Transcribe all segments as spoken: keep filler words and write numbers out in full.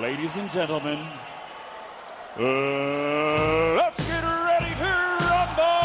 Ladies and gentlemen, uh, let's get ready to rumble!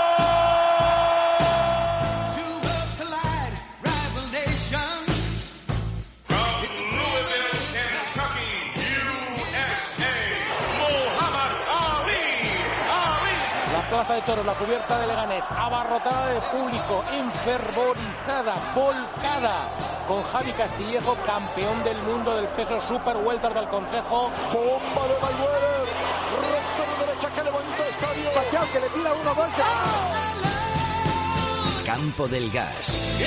Two worlds collide, rival nations. From Louisville, Kentucky, U S A, Muhammad Ali. Ali. La plaza de toros, la cubierta de Leganés, abarrotada de público, enfervorizada, volcada, con Javi Castillejo, campeón del mundo del peso super welter del Consejo. Bomba de Mayweather, recto de derecha, que le bonito estadio. Pacquiao, que le tira uno más. Campo del Gas.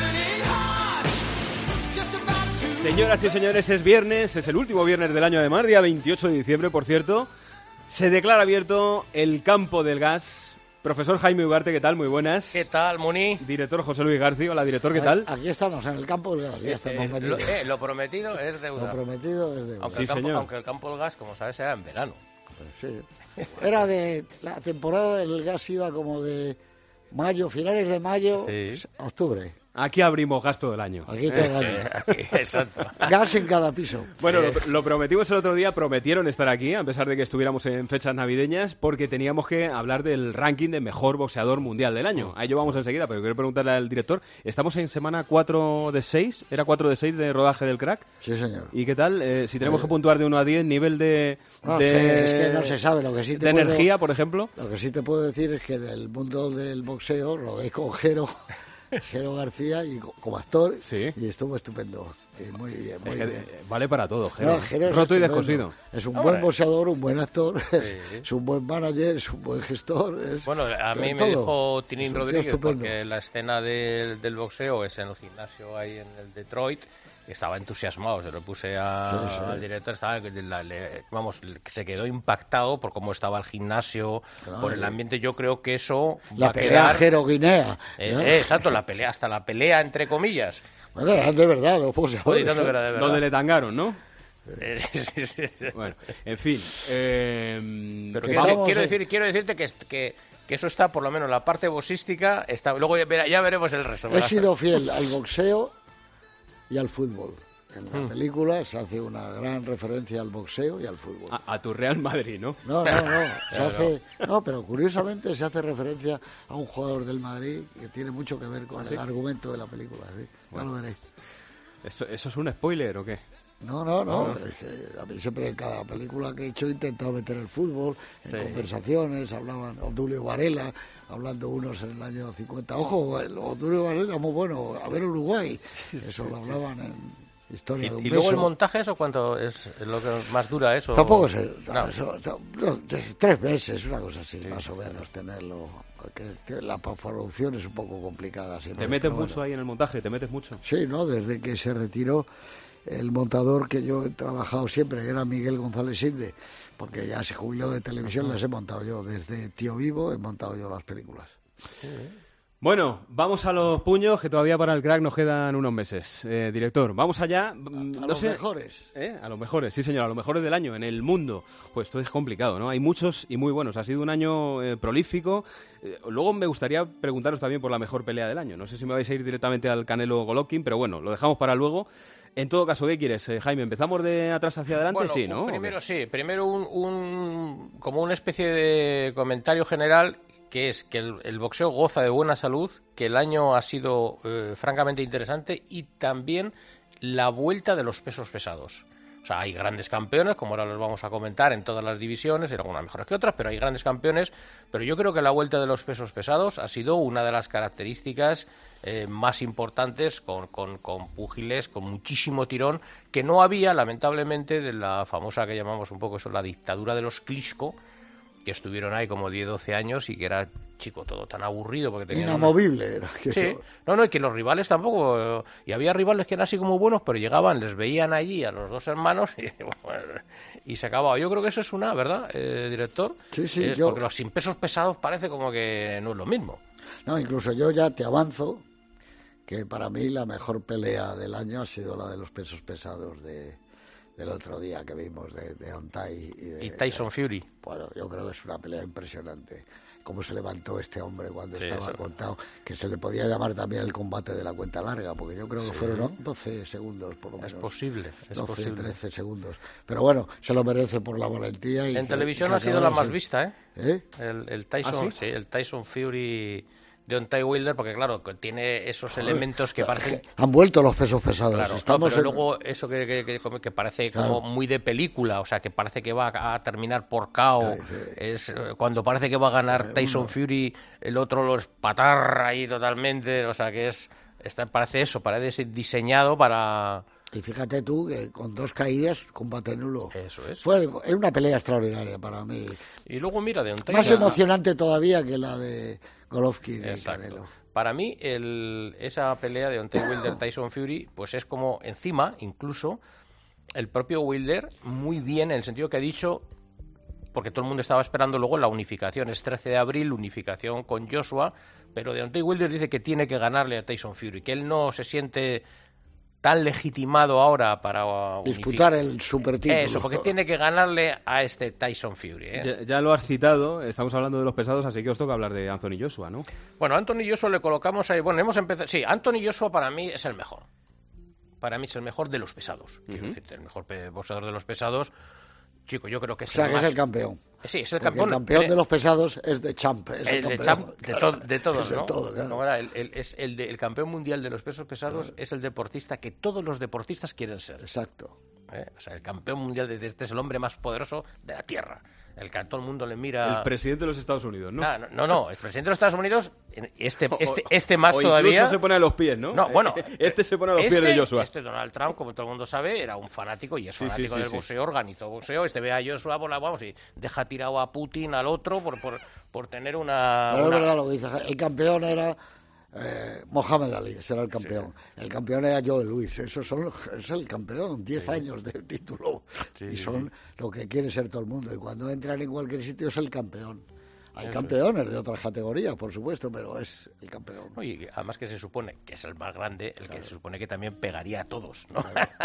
Señoras y señores, es viernes, es el último viernes del año además, día veintiocho de diciembre, por cierto. Se declara abierto el Campo del Gas. Profesor Jaime Ugarte, ¿qué tal? Muy buenas. ¿Qué tal, Muni? Director José Luis García. Hola, director, ¿qué tal? Aquí estamos, en el Campo del Gas. Ya estamos Eh, metidos. lo, eh, lo prometido es deuda. Lo prometido es deuda. Aunque, Sí, el campo, señor. aunque el campo del gas, como sabes, era en verano. Pues sí. Era de... La temporada del gas iba como de mayo, finales de mayo, Sí. a octubre. Aquí abrimos gas todo el año. Aquí todo el año. Aquí, exacto. Gas en cada piso. Bueno, lo, lo prometimos el otro día, prometieron estar aquí, a pesar de que estuviéramos en fechas navideñas, porque teníamos que hablar del ranking de mejor boxeador mundial del año. A ello vamos enseguida, pero quiero preguntarle al director, estamos en semana cuatro de seis, ¿era cuatro de seis de rodaje del crack? Sí, señor. ¿Y qué tal? Eh, si tenemos que puntuar de uno a diez, nivel de... No de sé, es que no se sabe. Lo que sí te de puedo- energía, por ejemplo. Lo que sí te puedo decir es que del mundo del boxeo rodé con Jero, Jero García y co- como actor, Sí. y estuvo estupendo. Y muy bien, muy Es que, bien. eh, vale para todo, Jero. No, Jero es Roto y estupendo. descosido. Es un Hombre. buen boxeador, un buen actor, es, Sí. es un buen manager, es un buen gestor. Es, Bueno, a mí es me todo. dijo Es Tinín un tío Rodríguez, estupendo. porque la escena del, del boxeo es en el gimnasio ahí en el Detroit, y estaba entusiasmado, se lo puse a- Sí, sí. al director, estaba, la- le- vamos, se quedó impactado por cómo estaba el gimnasio, por el ambiente. Yo creo que eso va La a pelea quedar... Jero-Guinea. Eh, ¿no? eh, exacto, la pelea, hasta la pelea entre comillas. Bueno, eran de verdad los boxeadores. Joder, tanto que era de verdad. Donde le tangaron, ¿no? Eh, sí, sí, sí. Bueno, en fin. eh, Pero Que quiero, estamos quiero en- decir, quiero decirte que, que, que eso está, por lo menos la parte boxística, está, luego ya, verá- ya veremos el resto. He verás. sido fiel al boxeo y al fútbol. En la Hmm. película se hace una gran referencia al boxeo y al fútbol. a, a tu Real Madrid, ¿no? No, no, no. Se Claro. hace, no, pero curiosamente se hace referencia a un jugador del Madrid que tiene mucho que ver con el argumento de la película. ¿Sí? Ya lo veréis. ¿Eso, ¿Eso es un spoiler o qué? No, no, no. Es que a mí siempre en cada película que he hecho he intentado meter el fútbol, en Sí. conversaciones, hablaban Obdulio Varela, hablando unos en el año cincuenta. Ojo, el Obdulio Varela muy bueno, a ver Uruguay. Eso lo hablaban en Historia ¿Y, de un y luego beso. el montaje, eso cuánto es lo que más dura eso? Tampoco sé, No. eso, no, de- tres meses, una cosa así, más o menos, tenerlo. Que, que la postproducción es un poco complicada. siempre, ¿Te metes pero mucho bueno. ahí en el montaje? ¿Te metes mucho? Sí, ¿no? Desde que se retiró el montador que yo he trabajado siempre, que era Miguel González Inde, porque ya se jubiló de televisión, las he montado yo. Desde Tío Vivo he montado yo las películas. Bueno, vamos a los puños, que todavía para el crack nos quedan unos meses. Eh, director, vamos allá. Mm, A no los sé- mejores. ¿Eh? A los mejores, sí señor, a los mejores del año, en el mundo. Pues esto es complicado, ¿no? Hay muchos y muy buenos. Ha sido un año eh, prolífico. Eh, luego me gustaría preguntaros también por la mejor pelea del año. No sé si me vais a ir directamente al Canelo Golovkin, pero bueno, lo dejamos para luego. En todo caso, ¿qué quieres, eh, Jaime? ¿Empezamos de atrás hacia adelante? Bueno, Sí, ¿no? Primero sí, primero un, un- como una especie de comentario general, que es que el, el boxeo goza de buena salud, que el año ha sido eh, francamente interesante, y también la vuelta de los pesos pesados. O sea, hay grandes campeones, como ahora los vamos a comentar, en todas las divisiones, en algunas mejores que otras, pero hay grandes campeones. Pero yo creo que la vuelta de los pesos pesados ha sido una de las características eh, más importantes, con, con, con púgiles, con muchísimo tirón, que no había, lamentablemente, de la famosa que llamamos un poco eso, la dictadura de los Klitschko, que estuvieron ahí como diez, doce años y que era, chico, todo tan aburrido porque tenían una- Inamovible era. que Sí, eso- no, no, y que los rivales tampoco, y había rivales que eran así como buenos, pero llegaban, les veían allí a los dos hermanos y, bueno, y se acababa. Yo creo que eso es una, ¿verdad, eh, director? Sí, sí, Es yo- Porque los sin pesos pesados parece como que no es lo mismo. No, incluso yo ya te avanzo que para mí la mejor pelea del año ha sido la de los pesos pesados de, del otro día que vimos de, de Ontay y, de, y Tyson Fury. Bueno, yo creo que es una pelea impresionante. Cómo se levantó este hombre cuando Sí, estaba eso. contado, que se le podía llamar también el combate de la cuenta larga, porque yo creo que Sí. fueron doce segundos, por lo Es menos. posible, es doce, posible. trece segundos. Pero bueno, se lo merece por la valentía. Y En que- televisión que ha sido la acabara más así. vista, ¿eh? ¿Eh? El, el Tyson, ¿Ah, sí? sí, el Tyson Fury de Deontay Wilder, porque claro, que tiene esos elementos que parecen... Han vuelto los pesos pesados. Claro, no, Estamos pero en- luego eso que, que, que- que parece Claro. como muy de película, o sea, que parece que va a terminar por K O, Sí, sí. es eh, cuando parece que va a ganar Eh, Tyson uno. Fury, el otro lo espatarra ahí totalmente, o sea, que es está, parece eso, parece diseñado para... Y fíjate tú que con dos caídas, combate nulo. Eso es. Fue es una pelea extraordinaria para mí. Y luego mira, Deontay... Más ya- emocionante todavía que la de Golovkin y Exacto. Canelo. Para mí, el, esa pelea de Deontay Wilder-Tyson Fury, pues es como encima, incluso, el propio Wilder, muy bien, en el sentido que ha dicho, porque todo el mundo estaba esperando luego la unificación, es trece de abril, unificación con Joshua, pero Deontay Wilder dice que tiene que ganarle a Tyson Fury, que él no se siente tan legitimado ahora para Disputar unificar. el supertítulo. Eso, porque tiene que ganarle a este Tyson Fury. ¿eh? Ya, ya lo has citado, estamos hablando de los pesados, así que os toca hablar de Anthony Joshua, ¿no? Bueno, Anthony Joshua le colocamos ahí. Bueno, hemos empezado. Sí, Anthony Joshua para mí es el mejor. Para mí es el mejor de los pesados. Quiero Ujú. decirte, el mejor pe- boxeador de los pesados. Chico, yo creo que es O sea, el que más... es el campeón. Sí, es el Porque campeón. el campeón Tiene- de los pesados es de champ. Es el, el de, campeón. champ- de, to- de todos, Es el ¿no? todo, claro. No, era el, el- es el, de- el campeón mundial de los pesos pesados es el deportista que todos los deportistas quieren ser. Exacto. ¿eh? O sea, el campeón mundial de este es el hombre más poderoso de la Tierra. El que a todo el mundo le mira... El presidente de los Estados Unidos, ¿no? Ah, no, no, no, el presidente de los Estados Unidos, este, este, este más o todavía... incluso se pone a los pies, ¿no? No, bueno, este se pone a los este, pies de Joshua. Este Donald Trump, como todo el mundo sabe, era un fanático y es Sí, sí, fanático sí, del sí. boxeo, organizó boxeo. Este ve a Joshua, por la, vamos, y deja tirado a Putin, al otro, por, por, por tener una... Pero una- es verdad lo que dice. El campeón era eh, Mohamed Ali, ese era el campeón. El campeón era Joe Louis. Esos son los- es el campeón. Diez años de título. Sí, y sí, son sí. lo que quiere ser todo el mundo. Y cuando entran en cualquier sitio es el campeón. Hay Eso campeones de otras categorías, por supuesto, pero es el campeón. Oye, además que se supone que es el más grande, el que se supone que también pegaría a todos, ¿no?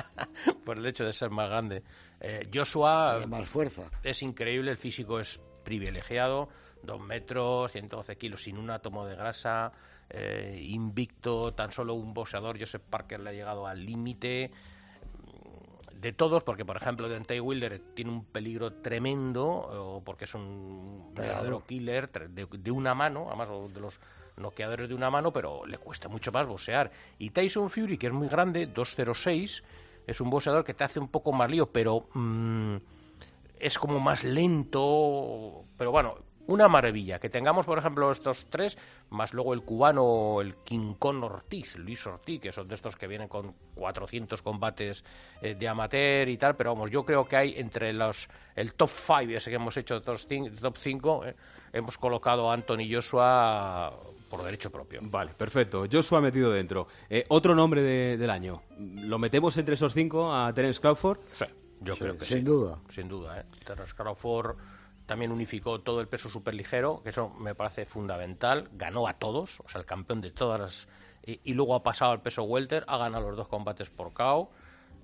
Por el hecho de ser más grande. Eh, Joshua Tiene más fuerza. es increíble, el físico es privilegiado, dos metros, ciento doce kilos sin un átomo de grasa, eh, invicto, tan solo un boxeador, Joseph Parker, le ha llegado al límite de todos, porque por ejemplo Deontay Wilder tiene un peligro tremendo, o porque es un verdadero killer tre- de, de una mano, además de los noqueadores de una mano, pero le cuesta mucho más boxear. Y Tyson Fury, que es muy grande, dos cero seis, es un boxeador que te hace un poco más lío, pero mm, es como más lento, pero bueno, una maravilla. Que tengamos, por ejemplo, estos tres, más luego el cubano, el King Kong Ortiz, Luis Ortiz, que son de estos que vienen con cuatrocientos combates eh, de amateur y tal, pero vamos, yo creo que hay entre los el top five, ese que hemos hecho, top cin- top cinco, eh, hemos colocado a Anthony Joshua por derecho propio. Vale, perfecto. Joshua metido dentro. Eh, otro nombre de- del año. ¿Lo metemos entre esos cinco a Terence Crawford? Sí, yo creo que Sin sí. duda. Sin duda, ¿eh? Terence Crawford también unificó todo el peso superligero, que eso me parece fundamental. Ganó a todos, o sea, el campeón de todas las... Y, y luego ha pasado al peso welter, ha ganado los dos combates por K O.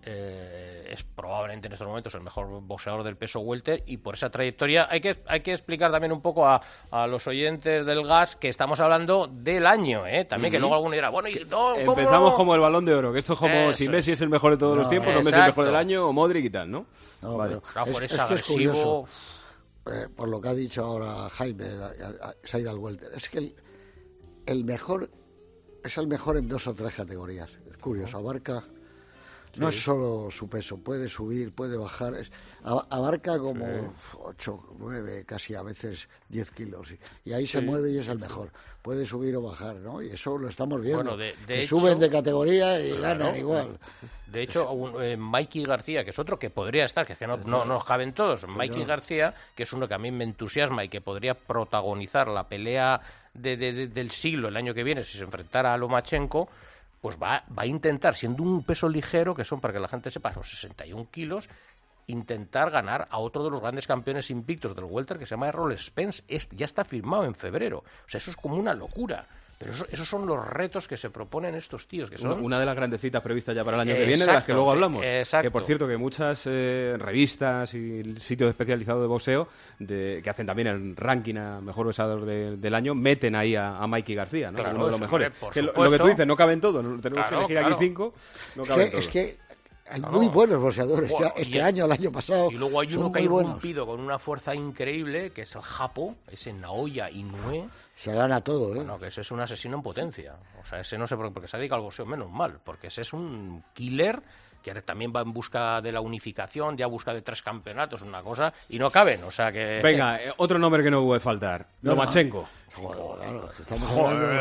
Eh, es probablemente en estos momentos el mejor boxeador del peso welter, y por esa trayectoria hay que hay que explicar también un poco a, a los oyentes del Gas que estamos hablando del año, ¿eh? También, que Ujú. luego alguno dirá, bueno, ¿y no, cómo Empezamos no? como el Balón de Oro, que esto es como Eso si Messi es. es el mejor de todos los No, tiempos, o Messi es el mejor exacto. del año, o Modric y tal, ¿no? No, Vale. pero Crawford es, es es que es agresivo. curioso, eh, por lo que ha dicho ahora Jaime, a- a- Said Al-Welter, es que el, el mejor es el mejor en dos o tres categorías. Es curioso, abarca, no es solo su peso, puede subir, puede bajar, es- a- abarca como ocho, nueve, casi a veces diez kilos, y, y ahí se Sí. mueve y es el mejor. Puede subir o bajar, ¿no? Y eso lo estamos viendo. Bueno, de- de que hecho- suben de categoría y Claro. ganan igual. De hecho, un, eh, Mikey García, que es otro que podría estar, que es que no, no, no nos caben todos. Mikey no. García, que es uno que a mí me entusiasma y que podría protagonizar la pelea de, de- de- del siglo el año que viene si se enfrentara a Lomachenko, pues va, va a intentar, siendo un peso ligero, que son, para que la gente sepa, son sesenta y un kilos, intentar ganar a otro de los grandes campeones invictos del welter, que se llama Errol Spence. Este ya está firmado en febrero. O sea, eso es como una locura. Pero eso, esos son los retos que se proponen estos tíos, que son... Una, una de las grandes citas previstas ya para el año que Exacto, viene, de las que luego sí, hablamos. exacto. Que, por cierto, que muchas eh, revistas y sitios especializados de boxeo, de, que hacen también el ranking a mejor boxeador de, del año, meten ahí a, a Mikey García, ¿no? Claro, Uno de los eso, mejores. hombre, por Que lo, supuesto. lo que tú dices, no caben todos, no, tenemos Claro, que elegir claro. aquí cinco, no Es caben que, todos. es que hay No, muy no. buenos boxeadores. Buah, Ya este y- año, el año pasado. Y luego hay son uno que ha muy buenos. irrumpido con una fuerza increíble, que es el Japo, ese Naoya Inoue. Se gana todo, ¿eh? Bueno, que ese es un asesino en potencia. O sea, ese no sé por qué, porque se ha dedicado al boxeo, menos mal, porque ese es un killer que ahora también va en busca de la unificación, ya busca de tres campeonatos, una cosa, y no caben, o sea que... Venga, eh, otro nombre que no puede faltar, No, no. Lomachenko. Joder, claro, estamos Joder.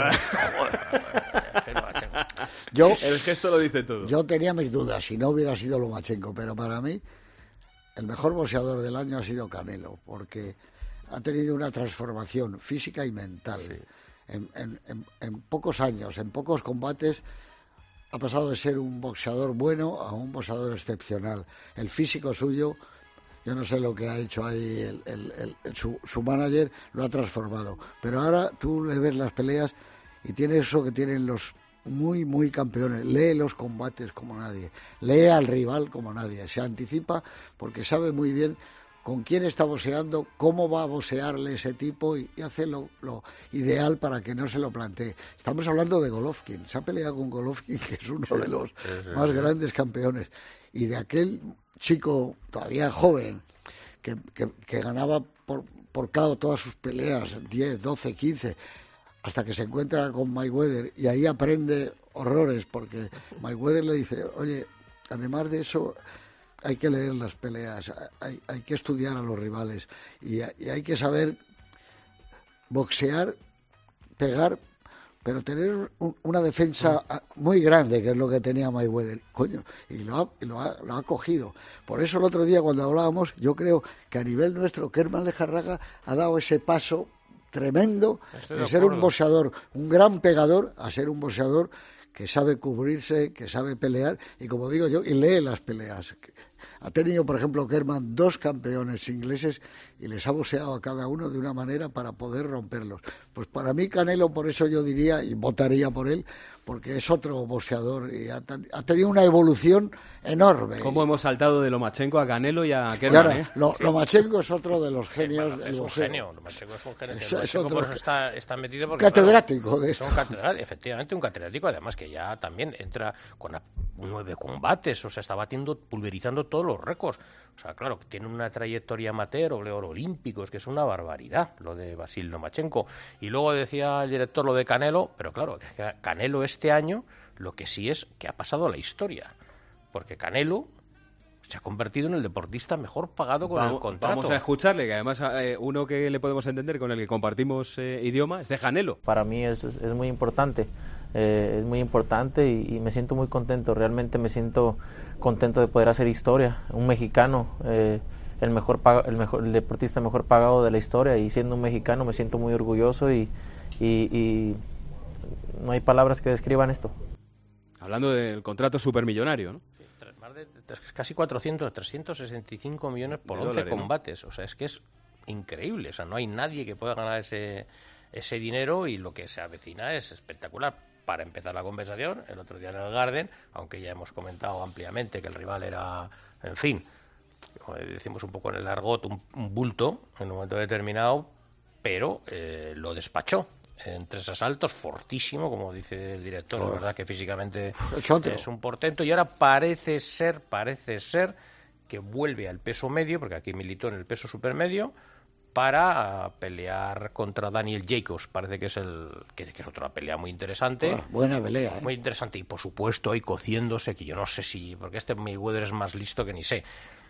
hablando de- Yo, El gesto lo dice todo. yo tenía mis dudas si no hubiera sido Lomachenko, pero para mí el mejor boxeador del año ha sido Canelo, porque ha tenido una transformación física y mental. En, en- en- en pocos años, en pocos combates, ha pasado de ser un boxeador bueno a un boxeador excepcional. El físico suyo, yo no sé lo que ha hecho ahí el, el- el- el- su, su manager, lo ha transformado. Pero ahora tú le ves las peleas y tiene eso que tienen los muy, muy campeones. Lee los combates como nadie, lee al rival como nadie, se anticipa porque sabe muy bien con quién está boxeando, cómo va a boxearle ese tipo y, y hace lo, lo ideal para que no se lo plantee. Estamos hablando de Golovkin, se ha peleado con Golovkin, que es uno de los sí, más sí. grandes campeones, y de aquel chico todavía joven que, que, que ganaba por, por K O todas sus peleas, diez, doce, quince, hasta que se encuentra con Mayweather y ahí aprende horrores, porque Mayweather le dice, oye, además de eso hay que leer las peleas, hay, hay que estudiar a los rivales y, y hay que saber boxear, pegar, pero tener un- una defensa ah, muy grande, que es lo que tenía Mayweather, coño, y lo ha, y lo ha, lo ha cogido. Por eso el otro día cuando hablábamos, yo creo que a nivel nuestro, Kerman Lejarraga ha dado ese paso tremendo Estoy de de ser un acuerdo. boxeador, un gran pegador, a ser un boxeador que sabe cubrirse, que sabe pelear, y como digo yo, y lee las peleas. Ha tenido, por ejemplo, Kerman dos campeones ingleses y les ha boxeado a cada uno de una manera para poder romperlos. Pues para mí Canelo, por eso yo diría, y votaría por él, porque es otro boxeador y ha, ten- ha tenido una evolución enorme. ¿Cómo hemos saltado de Lomachenko a Canelo y a Y Kerman, ahora, eh? lo, Lomachenko es otro de los genios Bueno, del es un boxeo. genio, Lomachenko es un genio. Es- Lomachenko es otro por eso que- está, está metido porque, catedrático claro, de es un esto. catedrático, efectivamente un catedrático, además que ya también entra con a- nueve combates, o sea, está batiendo, pulverizando todos los récords. O sea, claro, tiene una trayectoria amateur, doble oro olímpico, es que es una barbaridad lo de Vasil Lomachenko. Y luego decía el director lo de Canelo, pero claro, es que Canelo este año lo que sí es que ha pasado a la historia, porque Canelo se ha convertido en el deportista mejor pagado con Vamos, el contrato. vamos a escucharle, que además eh, uno que le podemos entender, con el que compartimos eh, idioma, es de Canelo. Para mí es, es, es muy importante, eh, es muy importante y, y me siento muy contento, realmente me siento contento de poder hacer historia, un mexicano, eh, el mejor, paga- el mejor el deportista mejor pagado de la historia, y siendo un mexicano me siento muy orgulloso y, y, y no hay palabras que describan esto. Hablando del contrato supermillonario, ¿no? Tres- más de tres- casi cuatrocientos, trescientos sesenta y cinco millones por De once dólares, ¿no? combates. O sea, es que es increíble. O sea, no hay nadie que pueda ganar ese, ese dinero, y lo que se avecina es espectacular. Para empezar la conversación, el otro día en el Garden, aunque ya hemos comentado ampliamente que el rival era, en fin, como decimos un poco en el argot, un, un bulto en un momento determinado, pero eh, lo despachó en tres asaltos, fortísimo, como dice el director. La verdad que físicamente Es otro. es un portento, y ahora parece ser, parece ser que vuelve al peso medio, porque aquí militó en el peso supermedio, para ah, pelear contra Daniel Jacobs. Parece que es el que, que es otra pelea muy interesante. Ah, buena pelea, ¿eh? Muy interesante, y por supuesto ahí cociéndose, que yo no sé si, porque este Mayweather es más listo que ni sé,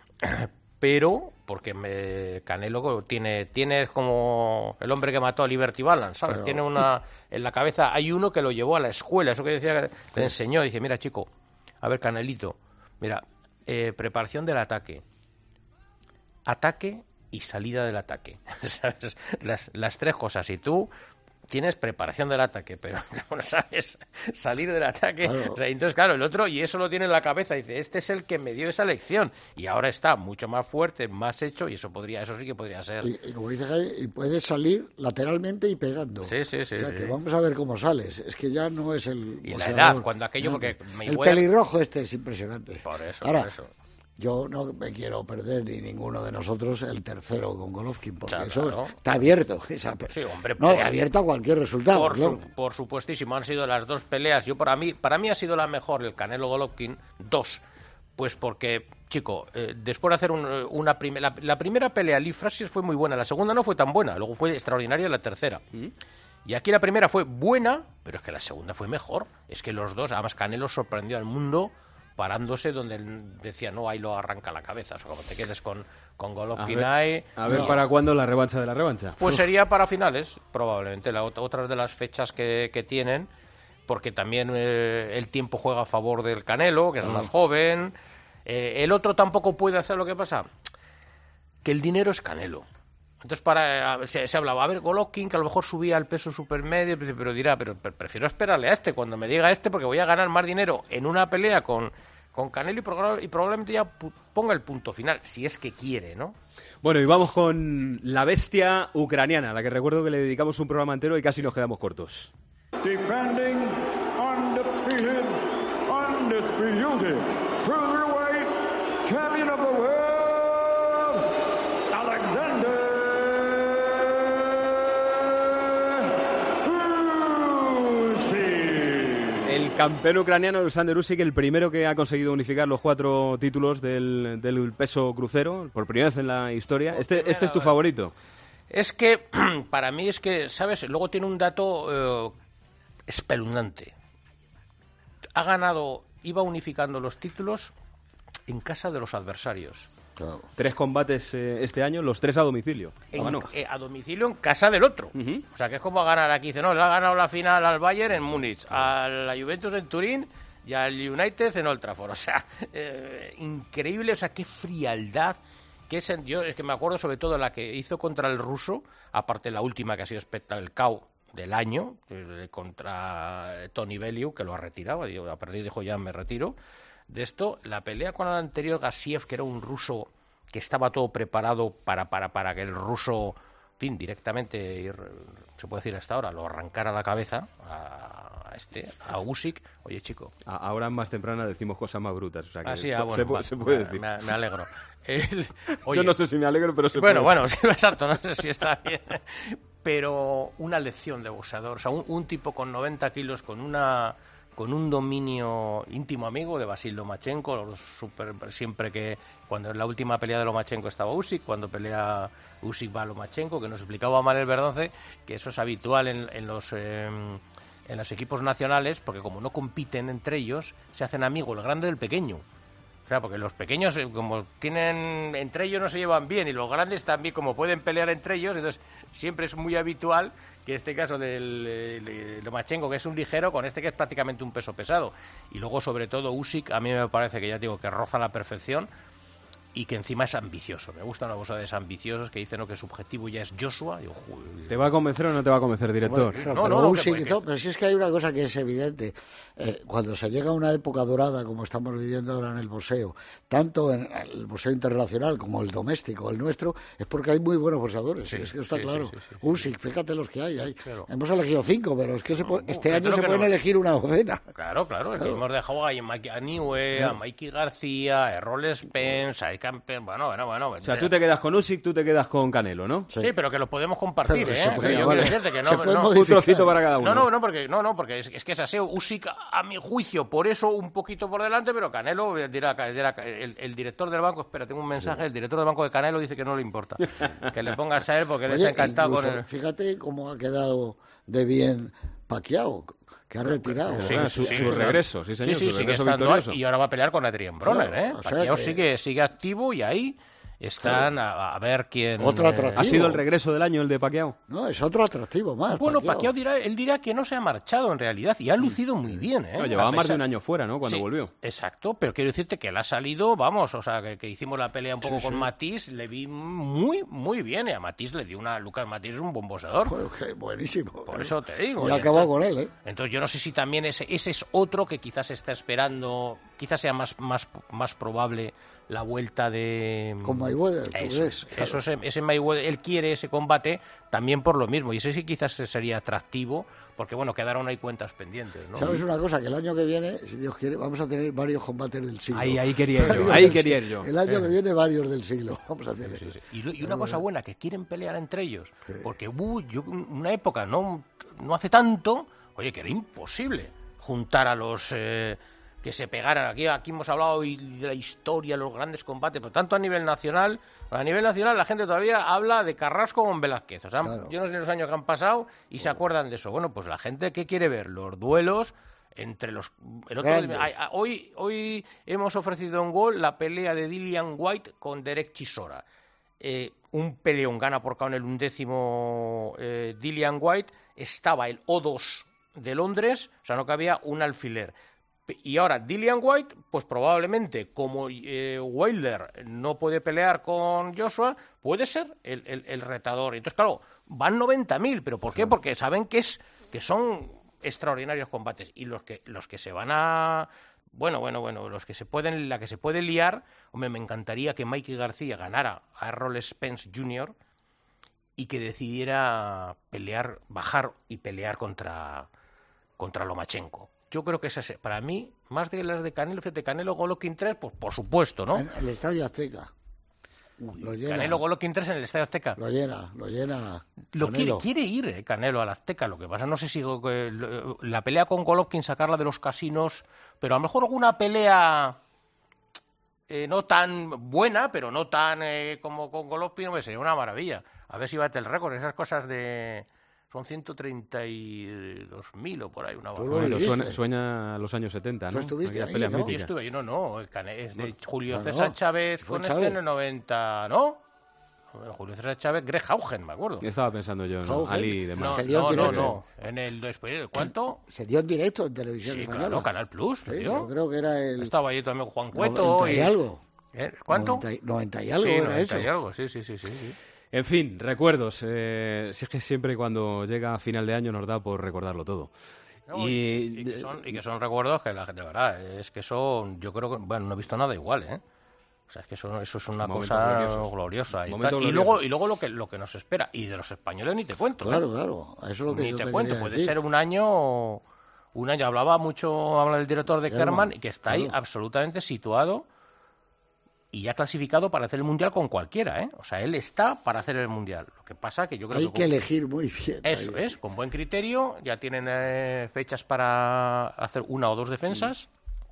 pero porque me, Canelo tiene, tiene como el hombre que mató a Liberty Balance, ¿sabes? Pero- Tiene una, en la cabeza hay uno que lo llevó a la escuela, eso que decía, que le enseñó, dice, mira chico, a ver Canelito, mira, eh, preparación del ataque, ataque y salida del ataque, ¿sabes? Las, las tres cosas, y tú tienes preparación del ataque, pero no sabes salir del ataque. Claro. O sea, entonces, claro, el otro, y eso lo tiene en la cabeza, dice, este es el que me dio esa lección, y ahora está mucho más fuerte, más hecho, y eso podría, eso sí que podría ser. Y, y como dice Jaime, y puedes salir lateralmente y pegando. Sí, sí, sí. O sea, sí, que sí. vamos a ver cómo sales. Es que ya no es el... Y la boxeador. edad, cuando aquello, No, porque me el igual- pelirrojo este es impresionante. Por eso, Ahora, por eso. yo no me quiero perder, ni ninguno de nosotros, el tercero con Golovkin, porque Claro, eso claro. está abierto. Esa, Sí, hombre, no, por- abierto a cualquier resultado. Por, claro. su- por supuestísimo, han sido las dos peleas. Yo para mí, para mí ha sido la mejor el Canelo Golovkin, dos. Pues porque, chico, eh, después de hacer un- una primera... La, la primera pelea, Lee Frazier, fue muy buena. La segunda no fue tan buena. Luego fue extraordinaria la tercera. Y aquí la primera fue buena, pero es que la segunda fue mejor. Es que los dos, además Canelo sorprendió al mundo parándose donde él decía, no, ahí lo arranca la cabeza. O sea, como te quedes con, con A Golovkin ver, ahí... a ver no. para cuándo la revancha de la revancha. Pues sería para finales, probablemente, la, ot- otras de las fechas que, que tienen, porque también eh, el tiempo juega a favor del Canelo, que es más joven. Eh, el otro tampoco puede hacer lo que pasa, que el dinero es Canelo. Entonces para eh, se, se hablaba, a ver, Golovkin, que a lo mejor subía al peso supermedio, pero dirá, pero pre- prefiero esperarle a este cuando me diga este, porque voy a ganar más dinero en una pelea con, con Canelo y, proba- y probablemente ya pu- ponga el punto final, si es que quiere, ¿no? Bueno, y vamos con la bestia ucraniana, a la que recuerdo que le dedicamos un programa entero y casi nos quedamos cortos. Defending undefeated, undisputed, cruiserweight champion of the world, Alexander Usyk. El campeón ucraniano Alexander Usyk, el primero que ha conseguido unificar los cuatro títulos del, del peso crucero, por primera vez en la historia. Este, este es tu vez. favorito. Es que, para mí es que, ¿sabes? Luego tiene un dato eh, espeluznante. Ha ganado, iba unificando los títulos en casa de los adversarios. Claro. Tres combates eh, este año, los tres a domicilio. En- Bueno, eh, a domicilio en casa del otro. Ujú. O sea, que es como ganar aquí. Dice, no, le ha ganado la final al Bayern en Múnich, a la Juventus en Turín y al United en Old Trafford. O sea, eh, increíble, o sea, qué frialdad. Qué sen- yo es que me acuerdo sobre todo la que hizo contra el ruso, aparte la última que ha sido espectacular, el K O del año, eh, contra Tony Bellew, que lo ha retirado, digo, a partir dijo ya me retiro. De esto, la pelea con el anterior Gassiev, que era un ruso que estaba todo preparado para, para, para que el ruso, en fin, directamente, ir- se puede decir hasta ahora, lo arrancara la cabeza a, a este, a Usyk. Oye, chico. a- ahora más temprana decimos cosas más brutas. O sea que Ah, sí, se, ah, bueno, se puede, vale, se puede me- decir. Me, me alegro. El- Yo oye, no sé si me alegro, pero se bueno, puede. bueno, sí, exacto, no sé si está bien. Pero una lección de boxeador, o sea, un, un tipo con noventa kilos, con una con un dominio íntimo amigo de Vasil Lomachenko, los super, siempre que, cuando en la última pelea de Lomachenko estaba Usyk, cuando pelea Usyk va a Lomachenko, que nos explicaba Manuel Verdonce, que eso es habitual en, en los... eh, en los equipos nacionales, porque como no compiten entre ellos, se hacen amigos el grande del pequeño. O sea, porque los pequeños, eh, como tienen, entre ellos no se llevan bien, y los grandes también, como pueden pelear entre ellos, entonces siempre es muy habitual que este caso del eh, Lomachenko, que es un ligero, con este que es prácticamente un peso pesado. Y luego, sobre todo, Usyk, a mí me parece que ya digo que roza la perfección y que encima es ambicioso. Me gustan los boxeadores ambiciosos que dicen, ¿no?, que su objetivo ya es Joshua. Digo, "Joder". ¿Te va a convencer o no te va a convencer, director? Bueno, No, pero no, no, Usyk que- y todo, pero si es que hay una cosa que es evidente. Eh, cuando se llega a una época dorada, como estamos viviendo ahora en el boxeo, tanto en el boxeo internacional como el doméstico, el nuestro, es porque hay muy buenos boxeadores. Sí, es que está sí, claro. sí, sí, sí, sí. Usyk, fíjate los que hay. hay. Claro. Hemos elegido cinco, pero es que se puede- No, este fíjate año lo se que pueden no- elegir una docena. Claro, claro, es que Claro. hemos dejado ahí a Mike Aniue, Claro. a Mikey García, a Errol Spence, a Camper, bueno, bueno, bueno. O sea, tú te quedas con Usyk, tú te quedas con Canelo, ¿no? Sí, pero que lo podemos compartir, Pero ¿eh? se puede- Que yo vale. quiero decirte que no, Se puede no, modificar. Un trocito para cada uno. no, no, no, porque no, no, porque es, es que es así. Usyk, a mi juicio, por eso un poquito por delante, pero Canelo dirá, dirá el, el director del banco, espera, tengo un mensaje, el director del banco de Canelo dice que no le importa, que le pongas a él porque él Oye, está encantado con incluso, el... fíjate cómo ha quedado de bien Pacquiao, que ha retirado. Sí, Ah, ¿verdad? su, sí, su sí. regreso, sí, señor, Sí, sí, su sigue regreso estando victorioso. ahí, y ahora va a pelear con Adrian Broner, Claro, ¿eh? o sea Pacquiao que- sigue, sigue activo y ahí... están a, a ver quién... Otro atractivo. ¿Ha sido el regreso del año el de Pacquiao? No, es otro atractivo más. Bueno, Pacquiao. Pacquiao dirá, él dirá que no se ha marchado en realidad y ha lucido muy bien, ¿eh? Claro, llevaba A más de pesar- un año fuera, ¿no? Cuando Sí, volvió. Exacto, pero quiero decirte que él ha salido, vamos, o sea, que, que hicimos la pelea un poco Sí, con sí. Matís, le vi muy, muy bien, y a Matís le dio una... Lucas Matís es un buen boxeador, Joder, qué buenísimo. por eso te digo. Y ha y acabado entonces- con él, ¿eh? Entonces yo no sé si también ese, ese es otro que quizás está esperando, quizás sea más, más, más probable la vuelta de... Con Mayweather, ¿tú Eso, crees? es, eso es, ese Mayweather, él quiere ese combate también por lo mismo, y ese sí quizás sería atractivo, porque bueno, quedaron ahí cuentas pendientes, ¿no? ¿Sabes una cosa? Que el año que viene, si Dios quiere, vamos a tener varios combates del siglo. Ahí, ahí quería ir yo, Varios ahí del quería siglo. ir yo. El año que viene, varios del siglo. Vamos a tener. Sí, sí. Y, lo- y una cosa buena, que quieren pelear entre ellos. Porque hubo yo, una época, no, no hace tanto, oye, que era imposible juntar a los eh, que se pegaran. Aquí, aquí hemos hablado y de la historia, los grandes combates, pero tanto a nivel nacional, a nivel nacional la gente todavía habla de Carrasco con Velázquez. O sea, Claro. yo no sé los años que han pasado y se acuerdan de eso. Bueno, pues la gente que quiere ver los duelos entre los... El otro, Grandes. ay, ay, hoy, hoy hemos ofrecido en Gol la pelea de Dillian White con Derek Chisora. Eh, un peleón, gana por KO en el undécimo eh, Dillian White, estaba el O dos de Londres, o sea, no cabía un alfiler. Pe- Y ahora Dillian White, pues probablemente, como eh, Wilder no puede pelear con Joshua, puede ser el, el- el retador. Entonces, claro, van noventa mil, ¿pero por qué? Porque saben que, es, que son extraordinarios combates. Y los que, los que se van a... Bueno, bueno, bueno, los que se pueden, la que se puede liar, hombre, me encantaría que Mikey García ganara a Errol Spence junior y que decidiera pelear, bajar y pelear contra, contra Lomachenko. Yo creo que esa es, para mí, más de las de Canelo, fíjate, Canelo Golovkin tres, pues por supuesto, ¿no? En el Estadio Azteca. Lo llena. Canelo Golovkin tres en el Estadio Azteca. Lo llena, lo llena. Lo quiere, Canelo. quiere ir eh, Canelo al Azteca, lo que pasa, no sé si eh, lo- la pelea con Golovkin sacarla de los casinos, pero a lo mejor alguna pelea eh, no tan buena, pero no tan eh, como con Golovkin, hombre, sería una maravilla. A ver si bate el récord, esas cosas de... Son ciento treinta y dos mil o por ahí, una Tú lo barbaridad. Bueno, viviste. suena, sueña a los años setenta, Tú ¿no? estuviste Aquellas ahí, peleas ¿no? Yo míticas. estuve, yo no, no, el Cane- es de Julio Ah, César no. Chávez Fue con este Chávez. en el noventa, ¿no? Julio César Chávez, Greg Haugen, me acuerdo. Estaba pensando yo, ¿no? Haugen. Ali de No, Se dio en no, no, directo. no, en el después, ¿cuánto? Se dio en directo en televisión Sí, española. claro, Canal Plus, Sí, tío. yo creo que era el Estaba allí también Juan Cueto noventa y... y algo. ¿Eh? ¿Cuánto? noventa y- noventa y algo sí, era noventa eso. y algo, sí, sí, sí, sí, sí. En fin, recuerdos. Eh, si es que siempre cuando llega a final de año nos da por recordarlo todo. No, y, y, y que son, y que son recuerdos que la gente, de verdad, es que son, yo creo que, bueno, no he visto nada igual, ¿eh? O sea, es que eso, eso es una Momentos cosa gloriosos. gloriosa. Y, Momentos tal. y gloriosos. luego, y luego lo que lo que nos espera. Y de los españoles ni te cuento. ¿eh? Claro, claro. Eso es lo que Ni yo te te cuento, quería puede decir. ser un año, un año. Hablaba mucho, habla el director de Kerman, Kerman, y que está ahí claro. absolutamente situado y ya clasificado para hacer el mundial con cualquiera, ¿eh? O sea, él está para hacer el mundial. Lo que pasa que yo creo Hay que, que elegir muy bien. eso ahí. es, con buen criterio, ya tienen eh, fechas para hacer una o dos defensas.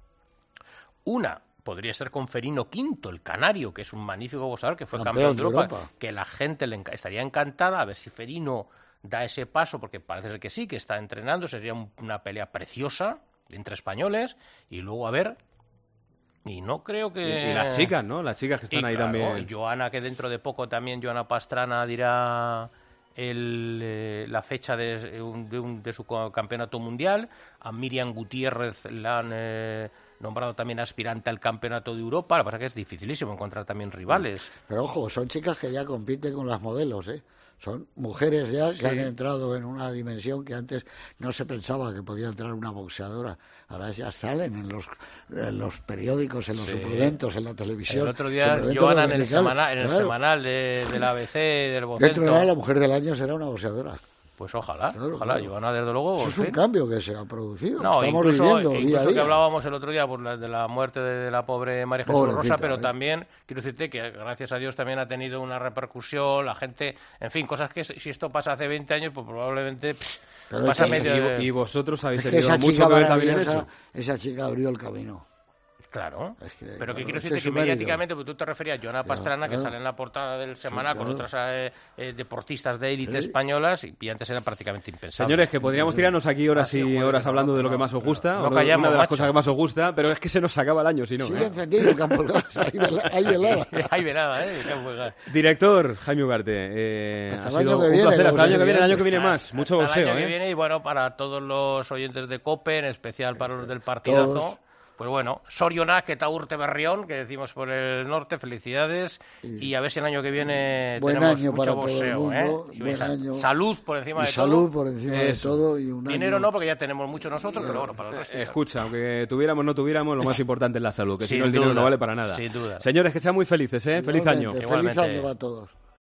Una podría ser con Ferino Quinto, el canario, que es un magnífico boxeador, que fue campeón, Campeón de de Europa, Europa. que la gente le enca- estaría encantada a ver si Ferino da ese paso, porque parece ser que sí, que está entrenando, sería un- una pelea preciosa entre españoles, y luego a ver... Y no creo que... y- y las chicas, ¿no? Las chicas que están Y ahí claro, también. y Joana, que dentro de poco también, Joana Pastrana dirá el, eh, la fecha de, un- de, un- de su co- campeonato mundial. A Miriam Gutiérrez la han eh, nombrado también aspirante al campeonato de Europa. Lo que pasa es que es dificilísimo encontrar también rivales. Pero ojo, son chicas que ya compiten con las modelos, ¿eh? Son mujeres ya que Sí. han entrado en una dimensión que antes no se pensaba que podía entrar una boxeadora. Ahora ya salen en los, en los periódicos, en los Sí. suplementos, en la televisión. El otro día, suplementos Joana en el, dominicales. semana- en el Claro. semanal de, del A B C, del Dentro Vocento. de nada, la mujer del año será una boxeadora. Pues ojalá, Claro, ojalá. claro. Joana, desde luego... Eso es sí. un cambio que se ha producido. No, Estamos incluso, viviendo incluso día a que día. hablábamos el otro día por la, de la muerte de la pobre María Jesús Pobrecita, Rosa, pero ¿eh? también quiero decirte que gracias a Dios también ha tenido una repercusión, la gente, en fin, cosas que si esto pasa hace veinte años, pues probablemente pff, Pero pasa es que- medio... Y, y vosotros habéis Es que tenido esa chica mucho que ver también en maravillosa, eso. esa chica abrió el camino. Claro, Es que, pero que claro, quiero ese decirte es que su mérito. mediáticamente, pues tú te referías a Joana Pastrana, que claro. sale en la portada del Semana Sí, con claro. otras eh, eh, deportistas de élite Sí. españolas, y, y antes era prácticamente impensable. Señores, que podríamos tirarnos aquí horas Ah, sí, y joder, horas no, hablando de lo no, que más os gusta, no o de callamos, una de las macho. cosas que más os gusta, pero es que se nos acaba el año, si no. Sigue ¿eh? encendido Campo del Gas, hay vela- hay velada. Hay nada, ¿eh? Qué juega. Director Jaime Ugarte, eh, Hasta ha el sido año que un viene, placer. Hasta el como año se que viene, el dice año que viene Hasta- más. Mucho hasta boxeo, el año ¿eh? que viene, y bueno, para todos los oyentes de COPE, en especial para los del partidazo. Todos. Pues bueno, Sorionak eta Urte Berrión, que decimos por el norte, felicidades. Y a ver si el año que viene Buen tenemos año mucho para todo el boxeo, mundo, ¿eh? Y buen sal- año. Salud por encima Y de salud todo. por encima de Eso. todo. Y un Dinero año... no, porque ya tenemos mucho nosotros, pero bueno, para el resto. Escucha, aunque tuviéramos o no tuviéramos, lo más importante es la salud, que si Sin no el dinero duda, no vale para nada. sin duda. Señores, que sean muy felices, ¿eh? Feliz año. Igualmente, Feliz Igualmente. año para todos.